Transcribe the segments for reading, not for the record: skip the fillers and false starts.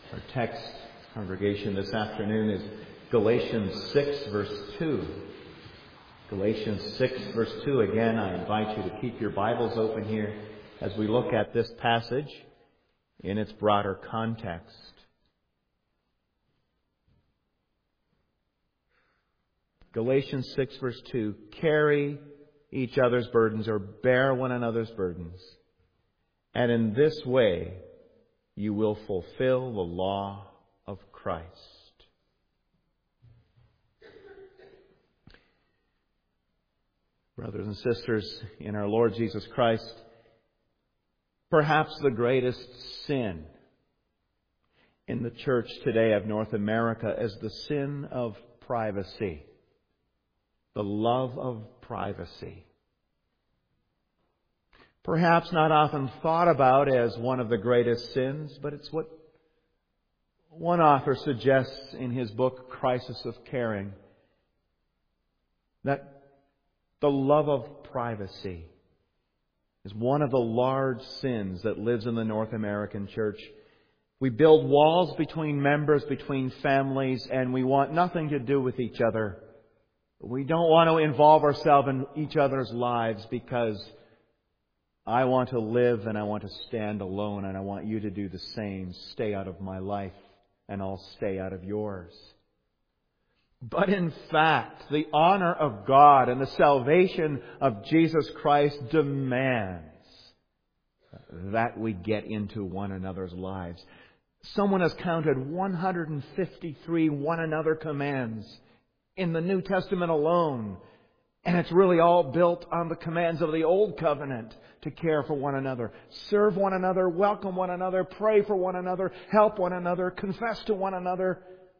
Our text, congregation, this afternoon is Galatians 6, verse 2. Galatians 6, verse 2. Again, I invite you to keep your Bibles open here as we look at this passage in its broader context. Galatians 6, verse 2. Carry each other's burdens, or bear one another's burdens, and in this way you will fulfill the law of Christ. Brothers and sisters in our Lord Jesus Christ, perhaps the greatest sin in the church today of North America is the sin of privacy. The love of privacy. Perhaps not often thought about as one of the greatest sins, but it's what one author suggests in his book, Crisis of Caring, that the love of privacy is one of the large sins that lives in the North American church. We build walls between members, between families, and we want nothing to do with each other. We don't want to involve ourselves in each other's lives because I want to live and I want to stand alone, and I want you to do the same. Stay out of my life and I'll stay out of yours. But in fact, the honor of God and the salvation of Jesus Christ demands that we get into one another's lives. Someone has counted 153 one another commands in the New Testament alone. And it's really all built on the commands of the Old Covenant to care for one another, serve one another, welcome one another, pray for one another, help one another, confess to one another.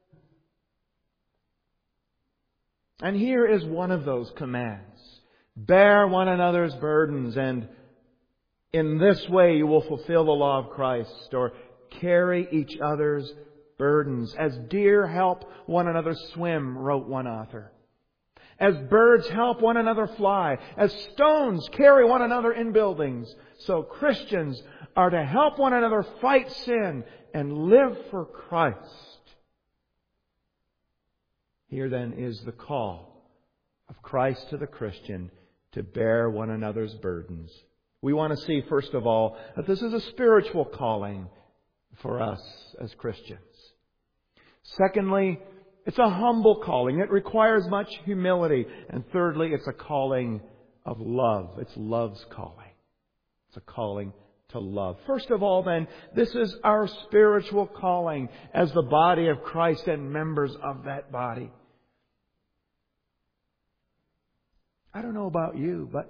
And here is one of those commands. Bear one another's burdens, and in this way you will fulfill the law of Christ, or carry each other's burdens. As deer help one another swim, wrote one author. As birds help one another fly, as stones carry one another in buildings, so Christians are to help one another fight sin and live for Christ. Here then is the call of Christ to the Christian to bear one another's burdens. We want to see, first of all, that this is a spiritual calling for us as Christians. Secondly, it's a humble calling. It requires much humility. And thirdly, it's a calling of love. It's love's calling. It's a calling to love. First of all, then, this is our spiritual calling as the body of Christ and members of that body. I don't know about you, but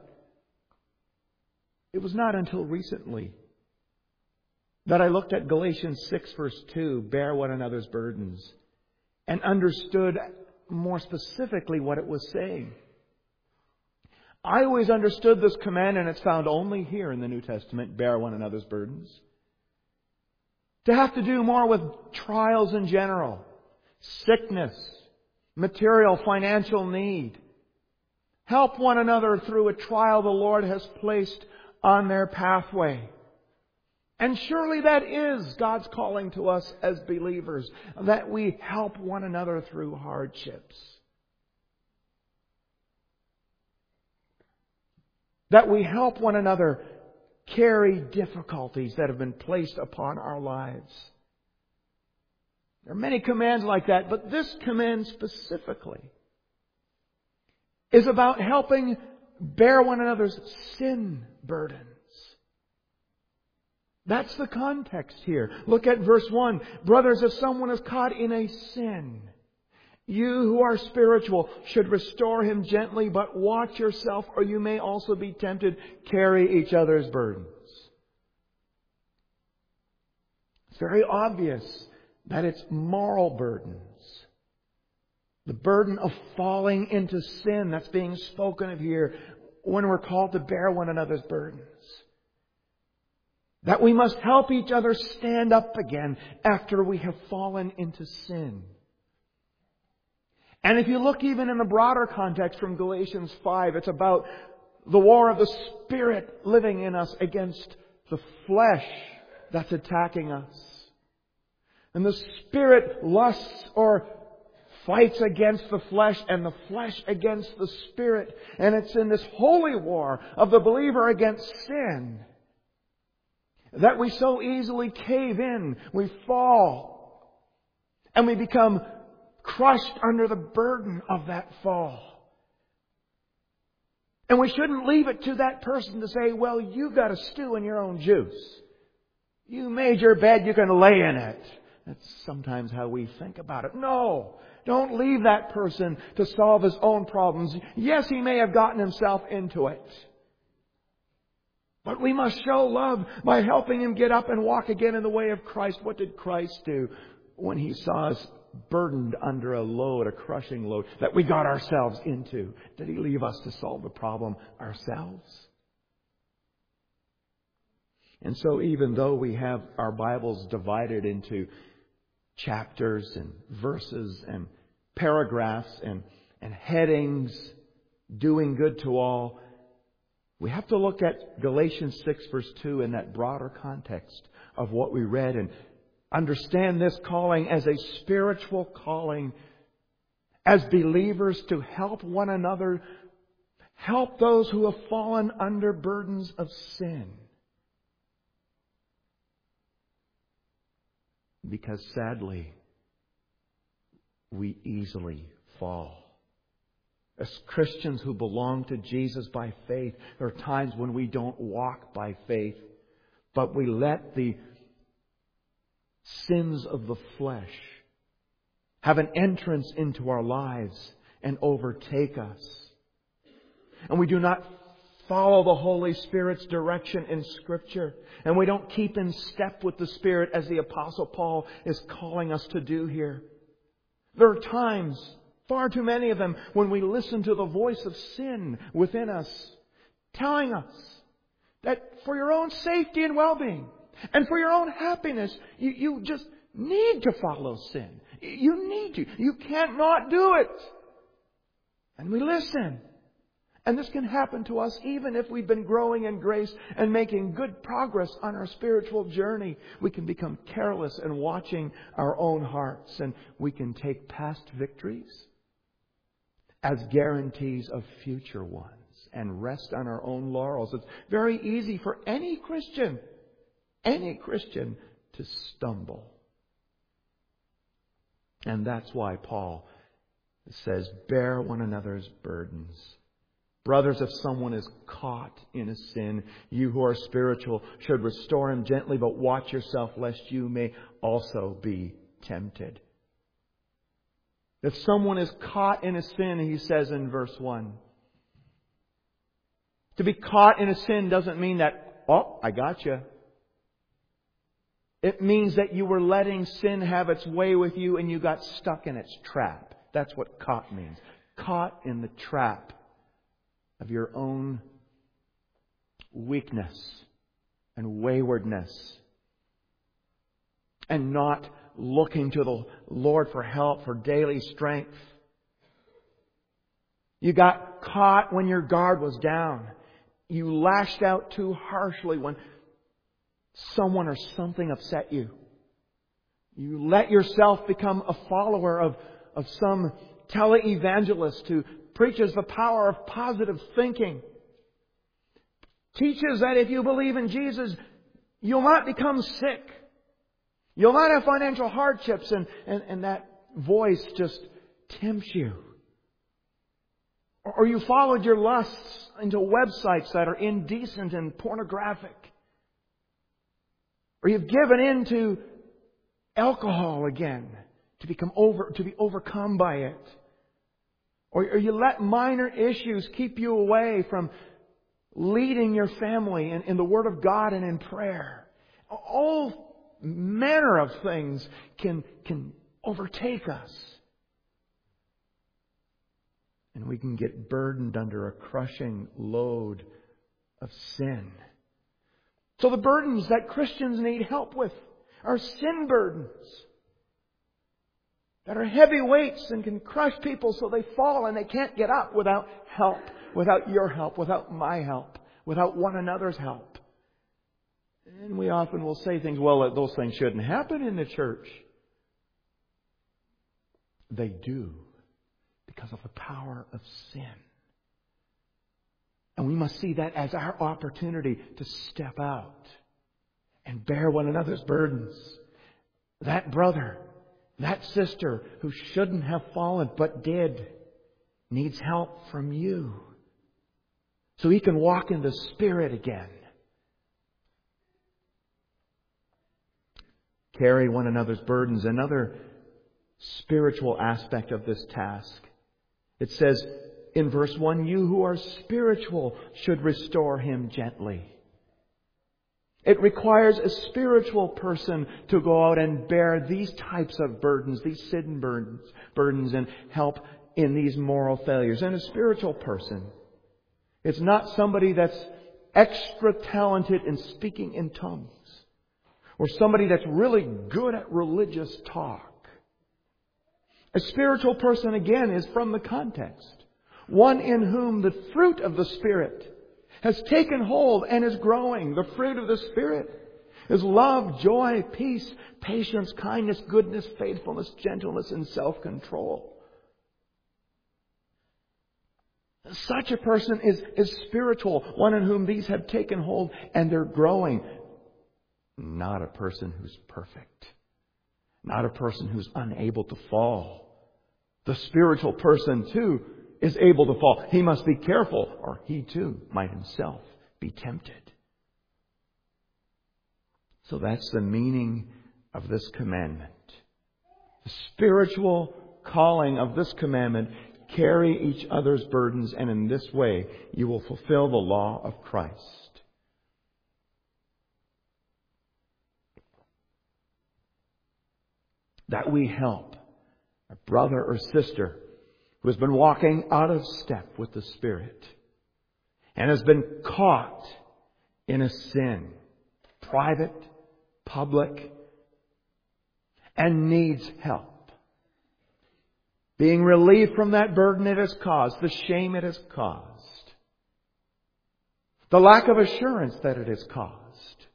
it was not until recently that I looked at Galatians 6, verse 2, bear one another's burdens, and understood more specifically what it was saying. I always understood this command, and it's found only here in the New Testament, bear one another's burdens, to have to do more with trials in general, sickness, material, financial need. Help one another through a trial the Lord has placed on their pathway. And surely that is God's calling to us as believers, that we help one another through hardships. That we help one another carry difficulties that have been placed upon our lives. There are many commands like that, but this command specifically is about helping bear one another's sin burdens. That's the context here. Look at verse 1. Brothers, if someone is caught in a sin, you who are spiritual should restore him gently, but watch yourself, or you may also be tempted. Carry each other's burdens. It's very obvious that it's moral burdens. The burden of falling into sin that's being spoken of here when we're called to bear one another's burdens. That we must help each other stand up again after we have fallen into sin. And if you look even in the broader context from Galatians 5, it's about the war of the Spirit living in us against the flesh that's attacking us. And the Spirit lusts or fights against the flesh and the flesh against the Spirit. And it's in this holy war of the believer against sin that we so easily cave in. We fall. And we become crushed under the burden of that fall. And we shouldn't leave it to that person to say, well, you got to stew in your own juice. You made your bed, you can lay in it. That's sometimes how we think about it. No, don't leave that person to solve his own problems. Yes, he may have gotten himself into it. But we must show love by helping him get up and walk again in the way of Christ. What did Christ do when He saw us burdened under a load, a crushing load that we got ourselves into? Did He leave us to solve the problem ourselves? And so even though we have our Bibles divided into chapters and verses and paragraphs and headings, doing good to all, we have to look at Galatians 6 verse 2 in that broader context of what we read and understand this calling as a spiritual calling as believers to help one another, help those who have fallen under burdens of sin. Because sadly, we easily fall. As Christians who belong to Jesus by faith, there are times when we don't walk by faith, but we let the sins of the flesh have an entrance into our lives and overtake us. And we do not follow the Holy Spirit's direction in Scripture. And we don't keep in step with the Spirit as the Apostle Paul is calling us to do here. There are times, far too many of them, when we listen to the voice of sin within us, telling us that for your own safety and well-being and for your own happiness, you just need to follow sin. You need to. You can't not do it. And we listen. And this can happen to us even if we've been growing in grace and making good progress on our spiritual journey. We can become careless in watching our own hearts, and we can take past victories as guarantees of future ones and rest on our own laurels. It's very easy for any Christian to stumble. And that's why Paul says, bear one another's burdens. Brothers, if someone is caught in a sin, you who are spiritual should restore him gently, but watch yourself lest you may also be tempted. If someone is caught in a sin, he says in verse 1, to be caught in a sin doesn't mean that, oh, I got you. It means that you were letting sin have its way with you and you got stuck in its trap. That's what caught means. Caught in the trap of your own weakness and waywardness, and not looking to the Lord for help, for daily strength. You got caught when your guard was down. You lashed out too harshly when someone or something upset you. You let yourself become a follower of some televangelist who preaches the power of positive thinking. Teaches that if you believe in Jesus, you'll not become sick. You'll not have financial hardships, and that voice just tempts you. Or you followed your lusts into websites that are indecent and pornographic. Or you've given in to alcohol again to be overcome by it. Or you let minor issues keep you away from leading your family in the Word of God and in prayer. All manner of things can overtake us. And we can get burdened under a crushing load of sin. So the burdens that Christians need help with are sin burdens that are heavy weights and can crush people so they fall and they can't get up without help, without your help, without my help, without one another's help. And we often will say things, well, those things shouldn't happen in the church. They do, because of the power of sin. And we must see that as our opportunity to step out and bear one another's burdens. That brother, that sister who shouldn't have fallen but did, needs help from you so he can walk in the Spirit again. Carry one another's burdens. Another spiritual aspect of this task. It says in verse 1, you who are spiritual should restore him gently. It requires a spiritual person to go out and bear these types of burdens, these sin burdens, and help in these moral failures. And a spiritual person, it's not somebody that's extra talented in speaking in tongues, or somebody that's really good at religious talk. A spiritual person, again, is from the context. One in whom the fruit of the Spirit has taken hold and is growing. The fruit of the Spirit is love, joy, peace, patience, kindness, goodness, faithfulness, gentleness, and self-control. Such a person is spiritual, one in whom these have taken hold and they're growing. Not a person who's perfect. Not a person who's unable to fall. The spiritual person, too, is able to fall. He must be careful, or he, too, might himself be tempted. So that's the meaning of this commandment. The spiritual calling of this commandment: carry each other's burdens, and in this way you will fulfill the law of Christ. That we help a brother or sister who has been walking out of step with the Spirit and has been caught in a sin, private, public, and needs help. Being relieved from that burden it has caused, the shame it has caused, the lack of assurance that it has caused,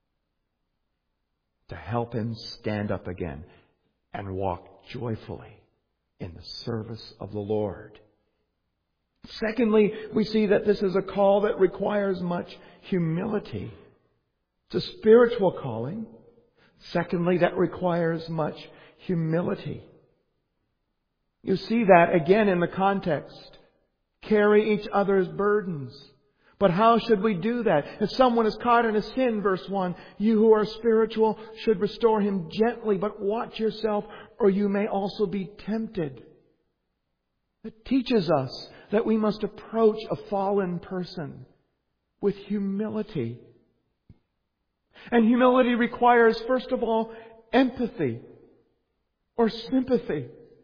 to help him stand up again and walk joyfully in the service of the Lord. Secondly, we see that this is a call that requires much humility. It's a spiritual calling. Secondly, that requires much humility. You see that again in the context. Carry each other's burdens. But how should we do that? If someone is caught in a sin, verse 1, you who are spiritual should restore him gently, but watch yourself, or you may also be tempted. It teaches us that we must approach a fallen person with humility. And humility requires, first of all, empathy or sympathy.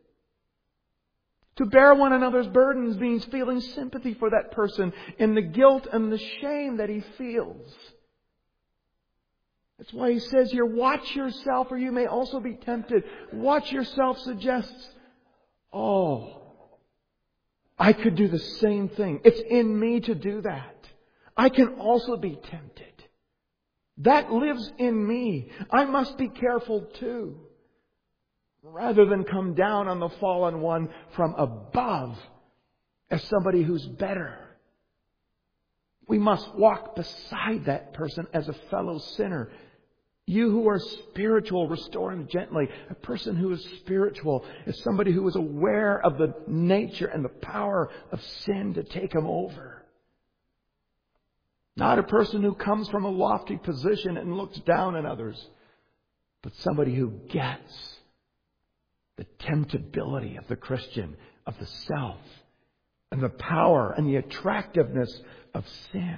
To bear one another's burdens means feeling sympathy for that person in the guilt and the shame that he feels. That's why he says here, watch yourself or you may also be tempted. Watch yourself suggests, I could do the same thing. It's in me to do that. I can also be tempted. That lives in me. I must be careful too. Rather than come down on the fallen one from above as somebody who's better. We must walk beside that person as a fellow sinner. You who are spiritual, restore him gently. A person who is spiritual is somebody who is aware of the nature and the power of sin to take him over. Not a person who comes from a lofty position and looks down on others, but somebody who gets the temptability of the Christian, of the self, and the power and the attractiveness of sin.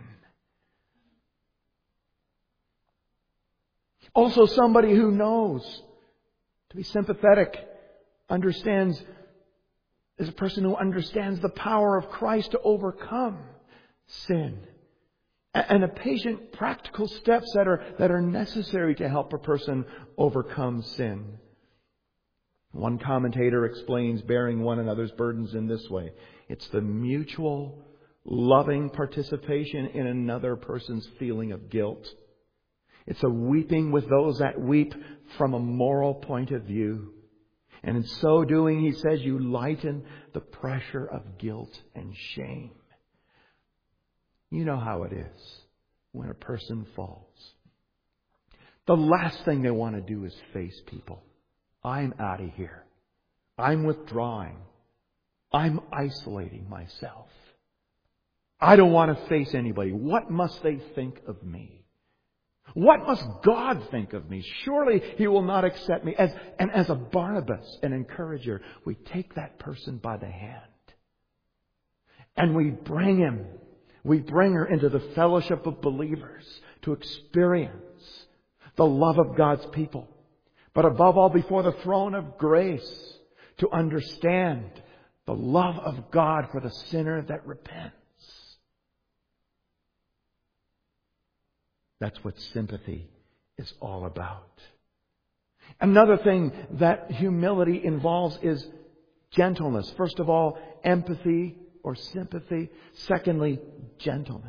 Also somebody who knows. To be sympathetic, understands, is a person who understands the power of Christ to overcome sin. And the patient, practical steps that are necessary to help a person overcome sin. One commentator explains bearing one another's burdens in this way. It's the mutual, loving participation in another person's feeling of guilt. It's a weeping with those that weep from a moral point of view. And in so doing, he says, you lighten the pressure of guilt and shame. You know how it is when a person falls. The last thing they want to do is face people. I'm out of here. I'm withdrawing. I'm isolating myself. I don't want to face anybody. What must they think of me? What must God think of me? Surely He will not accept me. As a Barnabas, an encourager, we take that person by the hand. And we bring him. We bring her into the fellowship of believers to experience the love of God's people. But above all, before the throne of grace, to understand the love of God for the sinner that repents. That's what sympathy is all about. Another thing that humility involves is gentleness. First of all, empathy or sympathy. Secondly, gentleness.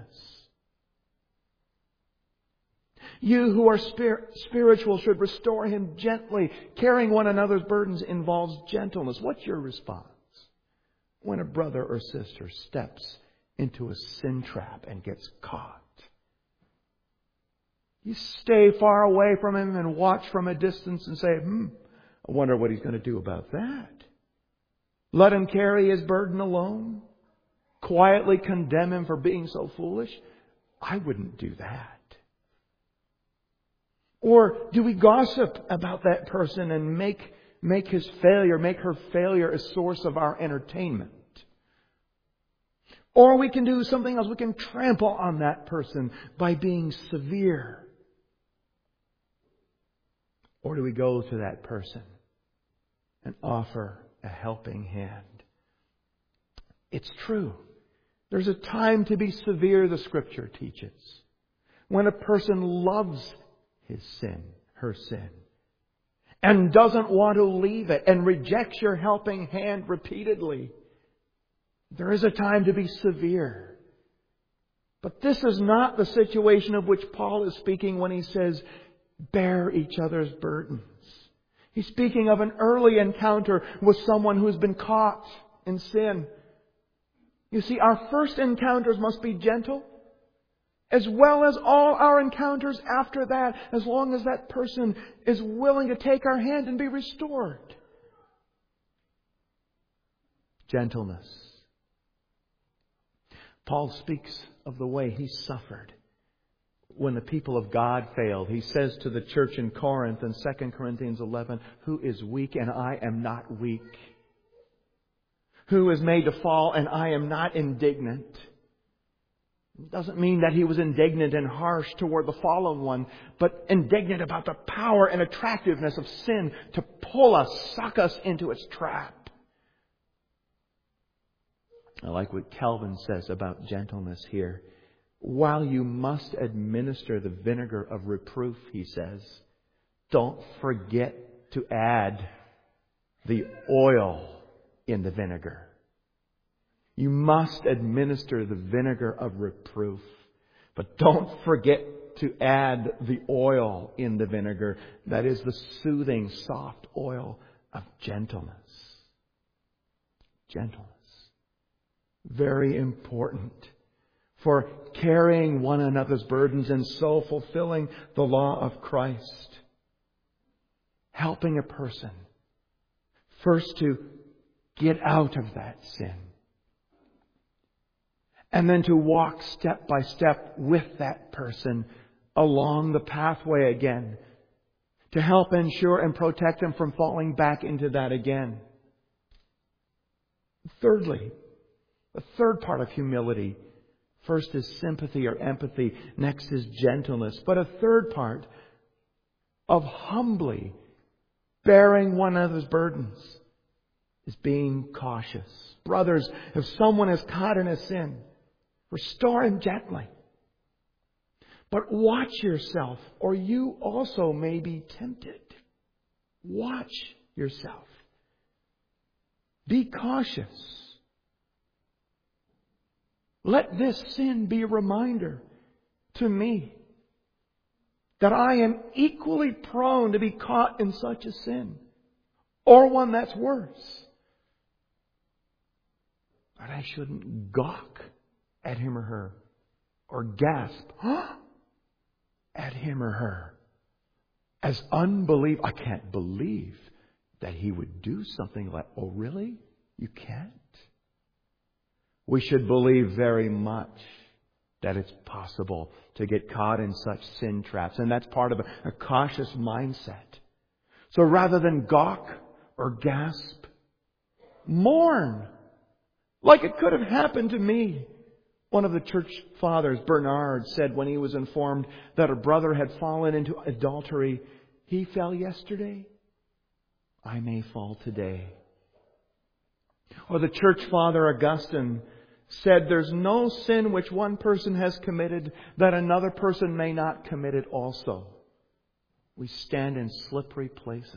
You who are spiritual should restore him gently. Carrying one another's burdens involves gentleness. What's your response when a brother or sister steps into a sin trap and gets caught? You stay far away from him and watch from a distance and say, I wonder what he's going to do about that. Let him carry his burden alone. Quietly condemn him for being so foolish. I wouldn't do that. Or do we gossip about that person and make his failure, make her failure a source of our entertainment? Or we can do something else. We can trample on that person by being severe. Or do we go to that person and offer a helping hand? It's true. There's a time to be severe, the Scripture teaches. When a person loves his sin, her sin, and doesn't want to leave it and rejects your helping hand repeatedly, there is a time to be severe. But this is not the situation of which Paul is speaking when he says, bear each other's burdens. He's speaking of an early encounter with someone who's been caught in sin. You see, our first encounters must be gentle, as well as all our encounters after that, as long as that person is willing to take our hand and be restored. Gentleness. Paul speaks of the way he suffered when the people of God failed. He says to the church in Corinth in 2 Corinthians 11, who is weak and I am not weak? Who is made to fall and I am not indignant? It doesn't mean that he was indignant and harsh toward the fallen one, but indignant about the power and attractiveness of sin to pull us, suck us into its trap. I like what Calvin says about gentleness here. While you must administer the vinegar of reproof, he says, don't forget to add the oil in the vinegar. You must administer the vinegar of reproof, but don't forget to add the oil in the vinegar. That is the soothing, soft oil of gentleness. Gentleness. Very important for carrying one another's burdens and so fulfilling the law of Christ. Helping a person first to get out of that sin. And then to walk step by step with that person along the pathway again. To help ensure and protect them from falling back into that again. Thirdly, the third part of humility. First is sympathy or empathy. Next is gentleness. But a third part of humbly bearing one another's burdens is being cautious. Brothers, if someone is caught in a sin, restore him gently. But watch yourself, or you also may be tempted. Watch yourself. Be cautious. Let this sin be a reminder to me that I am equally prone to be caught in such a sin. or one that's worse. But I shouldn't gawk at him or her or gasp at him or her as unbelief. I can't believe that he would do something like, oh really? You can't? We should believe very much that it's possible to get caught in such sin traps. And that's part of a cautious mindset. So rather than gawk or gasp, mourn. Like it could have happened to me. One of the church fathers, Bernard, said when he was informed that a brother had fallen into adultery, he fell yesterday, I may fall today. Or the church father, Augustine, said there's no sin which one person has committed that another person may not commit it also. We stand in slippery places.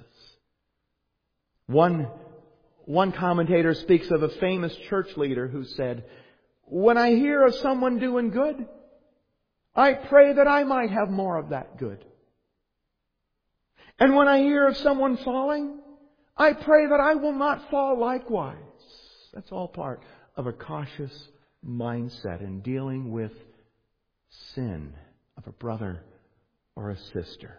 One commentator speaks of a famous church leader who said, when I hear of someone doing good, I pray that I might have more of that good. And when I hear of someone falling, I pray that I will not fall likewise. That's all part of a cautious mindset in dealing with sin of a brother or a sister.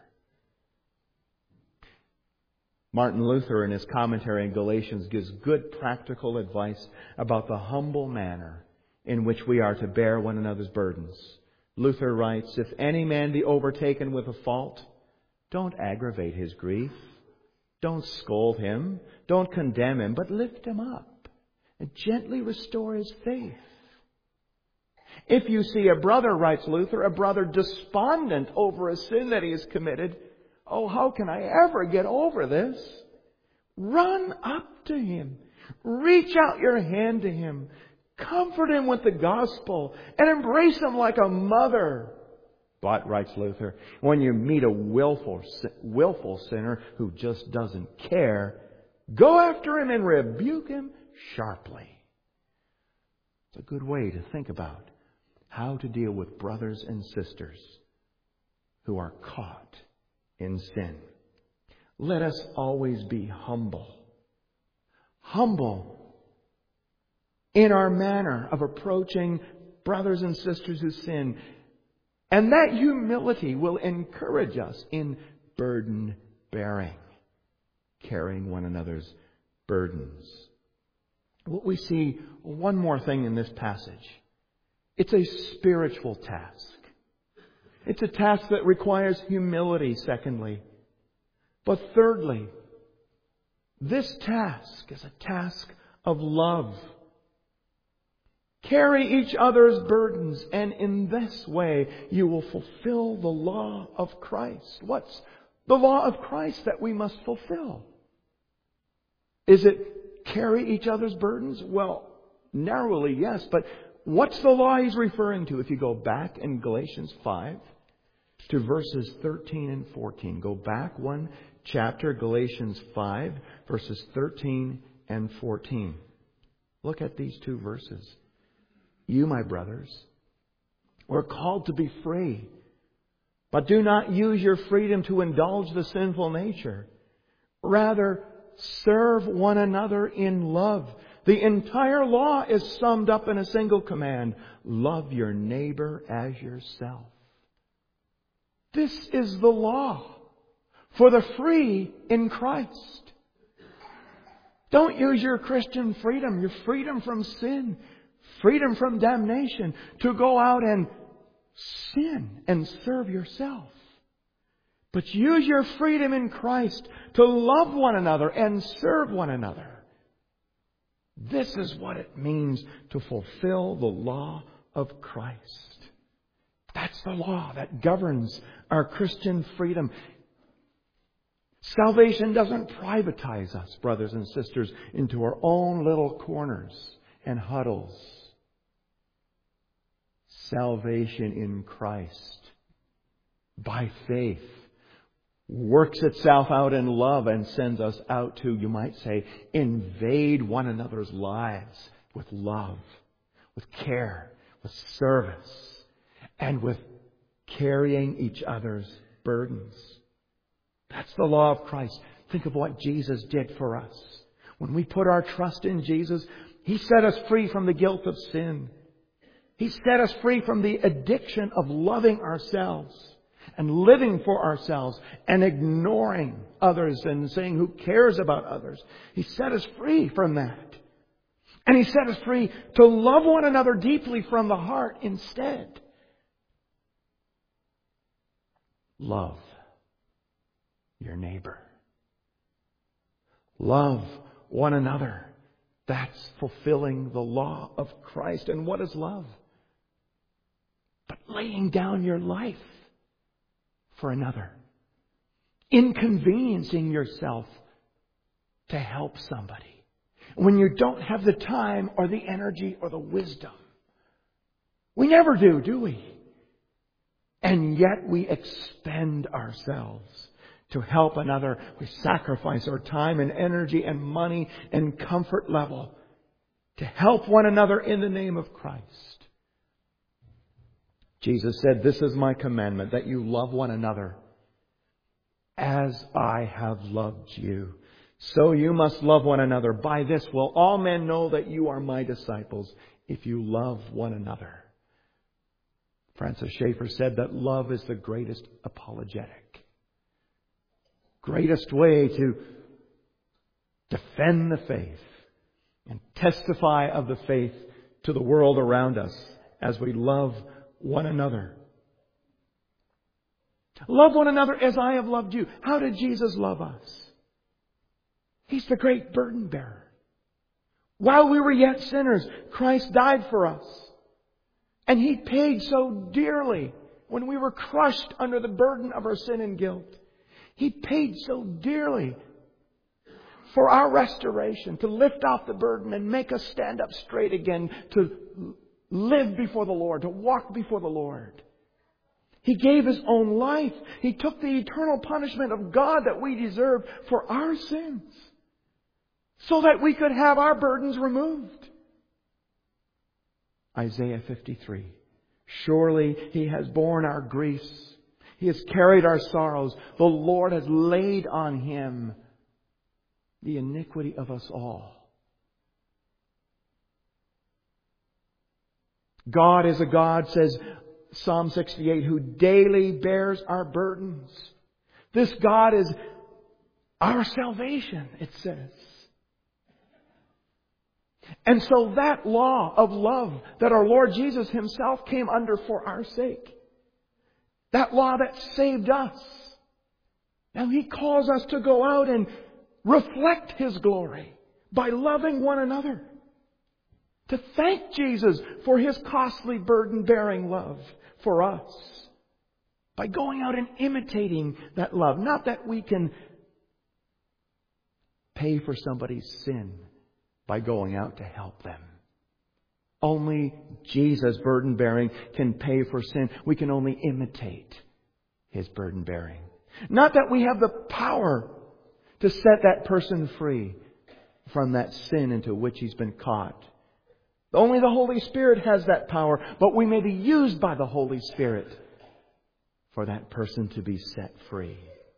Martin Luther, in his commentary on Galatians, gives good practical advice about the humble manner in which we are to bear one another's burdens. Luther writes, if any man be overtaken with a fault, don't aggravate his grief. Don't scold him. Don't condemn him, but lift him up and gently restore his faith. If you see a brother, writes Luther, a brother despondent over a sin that he has committed, oh, how can I ever get over this? Run up to him. Reach out your hand to him. Comfort him with the gospel and embrace him like a mother. But, writes Luther, when you meet a willful sinner who just doesn't care, go after him and rebuke him sharply. It's a good way to think about how to deal with brothers and sisters who are caught in sin. Let us always be humble. Humble in our manner of approaching brothers and sisters who sin. And that humility will encourage us in burden bearing, carrying one another's burdens. What we see, one more thing in this passage. It's a spiritual task. It's a task that requires humility, secondly. But thirdly, this task is a task of love. Carry each other's burdens, and in this way you will fulfill the law of Christ. What's the law of Christ that we must fulfill? Is it carry each other's burdens? Well, narrowly, yes. But what's the law he's referring to? If you go back in Galatians 5 to verses 13 and 14. Go back one chapter, Galatians 5, verses 13 and 14. Look at these two verses. You, my brothers, were called to be free, but do not use your freedom to indulge the sinful nature. Rather, serve one another in love. The entire law is summed up in a single command. Love your neighbor as yourself. This is the law for the free in Christ. Don't use your Christian freedom, your freedom from sin, freedom from damnation, to go out and sin and serve yourself. But use your freedom in Christ to love one another and serve one another. This is what it means to fulfill the law of Christ. That's the law that governs our Christian freedom. Salvation doesn't privatize us, brothers and sisters, into our own little corners and huddles. Salvation in Christ, by faith, works itself out in love and sends us out to, you might say, invade one another's lives with love, with care, with service, and with carrying each other's burdens. That's the law of Christ. Think of what Jesus did for us. When we put our trust in Jesus, He set us free from the guilt of sin. He set us free from the addiction of loving ourselves and living for ourselves and ignoring others and saying, who cares about others? He set us free from that. And He set us free to love one another deeply from the heart instead. Love your neighbor. Love one another. That's fulfilling the law of Christ. And what is love? But laying down your life for another. Inconveniencing yourself to help somebody when you don't have the time or the energy or the wisdom. We never do we? And yet we expend ourselves to help another. We sacrifice our time and energy and money and comfort level to help one another in the name of Christ. Jesus said, "This is my commandment, that you love one another as I have loved you. So you must love one another. By this will all men know that you are my disciples, if you love one another." Francis Schaeffer said that love is the greatest apologetic. Greatest way to defend the faith and testify of the faith to the world around us as we love one another. Love one another as I have loved you. How did Jesus love us? He's the great burden bearer. While we were yet sinners, Christ died for us. And He paid so dearly when we were crushed under the burden of our sin and guilt. He paid so dearly for our restoration, to lift off the burden and make us stand up straight again, to live before the Lord, to walk before the Lord. He gave His own life. He took the eternal punishment of God that we deserve for our sins, so that we could have our burdens removed. Isaiah 53. Surely He has borne our griefs. He has carried our sorrows. The Lord has laid on Him the iniquity of us all. God is a God, says Psalm 68, who daily bears our burdens. This God is our salvation, it says. And so that law of love that our Lord Jesus Himself came under for our sake, that law that saved us, now He calls us to go out and reflect His glory by loving one another. To thank Jesus for His costly burden-bearing love for us. By going out and imitating that love. Not that we can pay for somebody's sin by going out to help them. Only Jesus' burden-bearing can pay for sin. We can only imitate His burden-bearing. Not that we have the power to set that person free from that sin into which he's been caught. Only the Holy Spirit has that power, but we may be used by the Holy Spirit for that person to be set free.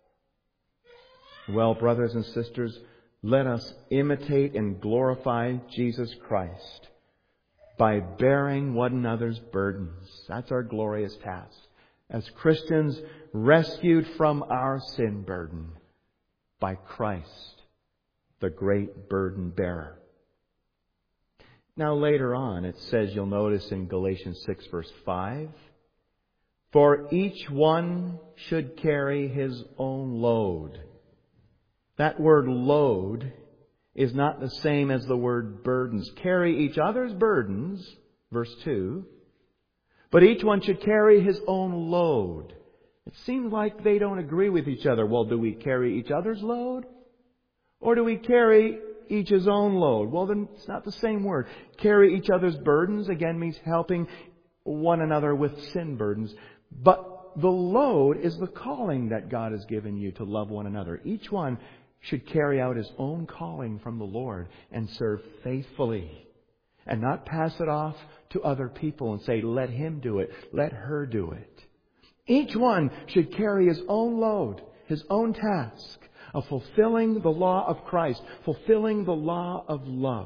Well, brothers and sisters, let us imitate and glorify Jesus Christ by bearing one another's burdens. That's our glorious task. As Christians rescued from our sin burden by Christ, the great burden bearer. Now later on, it says, you'll notice in Galatians 6 verse 5, for each one should carry his own load. That word load is not the same as the word burdens. Carry each other's burdens, verse 2, but each one should carry his own load. It seems like they don't agree with each other. Well, do we carry each other's load? Or do we carry each his own load? Well, then it's not the same word. Carry each other's burdens, again, means helping one another with sin burdens. But the load is the calling that God has given you to love one another. Each one should carry out his own calling from the Lord and serve faithfully. And not pass it off to other people and say, let him do it, let her do it. Each one should carry his own load, his own task of fulfilling the law of Christ, fulfilling the law of love.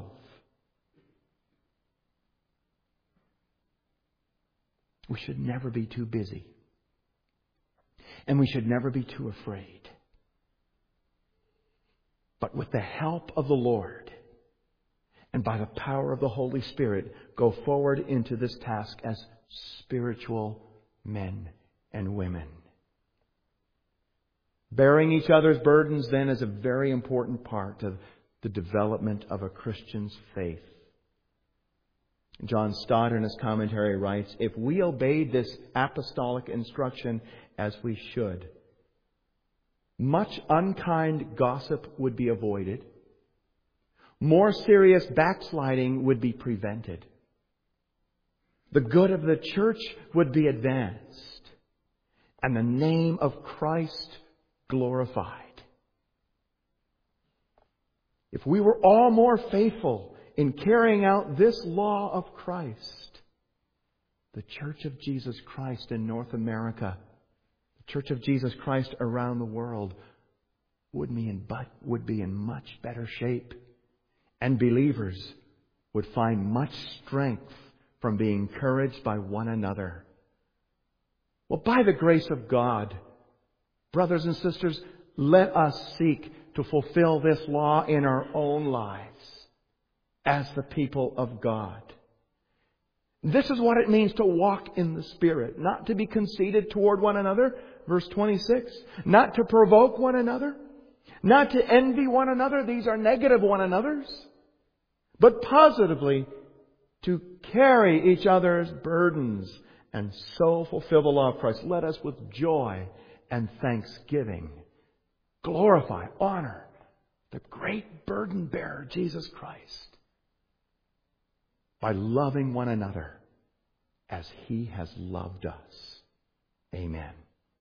We should never be too busy. And we should never be too afraid. But with the help of the Lord and by the power of the Holy Spirit, go forward into this task as spiritual men and women. Bearing each other's burdens, then, is a very important part of the development of a Christian's faith. John Stott in his commentary writes, if we obeyed this apostolic instruction as we should, much unkind gossip would be avoided. More serious backsliding would be prevented. The good of the church would be advanced, and the name of Christ glorified. If we were all more faithful in carrying out this law of Christ, the Church of Jesus Christ in North America, the Church of Jesus Christ around the world, would be in much better shape. And believers would find much strength from being encouraged by one another. Well, by the grace of God, brothers and sisters, let us seek to fulfill this law in our own lives as the people of God. This is what it means to walk in the Spirit. Not to be conceited toward one another, verse 26. Not to provoke one another. Not to envy one another. These are negative one another's. But positively, to carry each other's burdens and so fulfill the law of Christ. Let us with joy and thanksgiving glorify, honor the great burden bearer, Jesus Christ, by loving one another as He has loved us. Amen.